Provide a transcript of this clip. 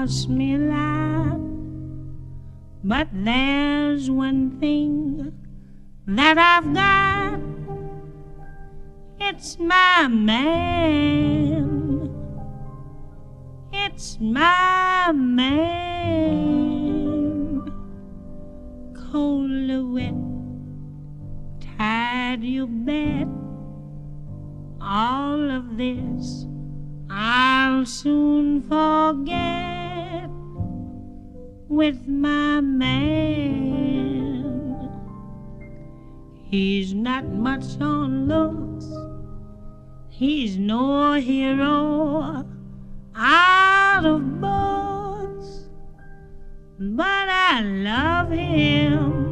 cost me a lot, but there's one thing that I've got. It's my man. It's my man. Cold or wet, tired, you bet. All of this I'll soon forget with my man. He's not much on looks, he's no hero out of books, but I love him